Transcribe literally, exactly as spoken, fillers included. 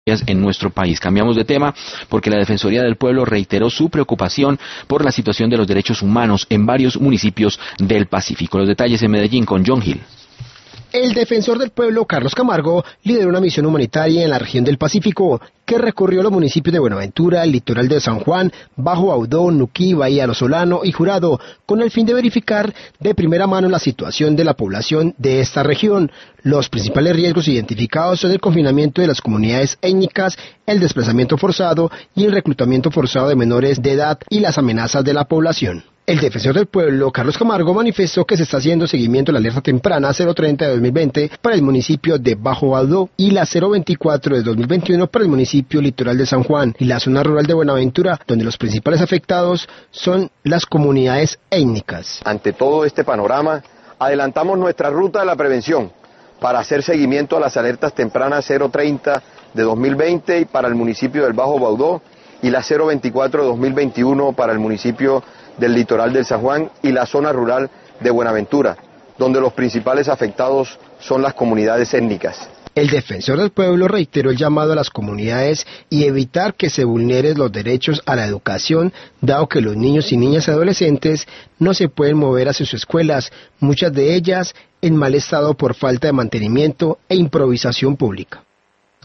en nuestro país. Cambiamos de tema porque la Defensoría del Pueblo reiteró su preocupación por la situación de los derechos humanos en varios municipios del Pacífico. Los detalles en Medellín con John Hill. El defensor del pueblo, Carlos Camargo, lideró una misión humanitaria en la región del Pacífico que recorrió los municipios de Buenaventura, el litoral de San Juan, Bajo Baudó, Nuquí, Bahía Lo Solano y Jurado, con el fin de verificar de primera mano la situación de la población de esta región. Los principales riesgos identificados son el confinamiento de las comunidades étnicas, el desplazamiento forzado y el reclutamiento forzado de menores de edad y las amenazas de la población. El defensor del pueblo, Carlos Camargo, manifestó que se está haciendo seguimiento a la alerta temprana cero treinta de dos mil veinte para el municipio de Bajo Baudó y la cero veinticuatro de dos mil veintiuno para el municipio litoral de San Juan y la zona rural de Buenaventura, donde los principales afectados son las comunidades étnicas. Ante todo este panorama, adelantamos nuestra ruta de la prevención para hacer seguimiento a las alertas tempranas cero treinta de dos mil veinte y para el municipio del Bajo Baudó y la cero veinticuatro de dos mil veintiuno para el municipio del litoral del San Juan y la zona rural de Buenaventura, donde los principales afectados son las comunidades étnicas. El defensor del pueblo reiteró el llamado a las comunidades y evitar que se vulneren los derechos a la educación, dado que los niños y niñas adolescentes no se pueden mover hacia sus escuelas, muchas de ellas en mal estado por falta de mantenimiento e improvisación pública.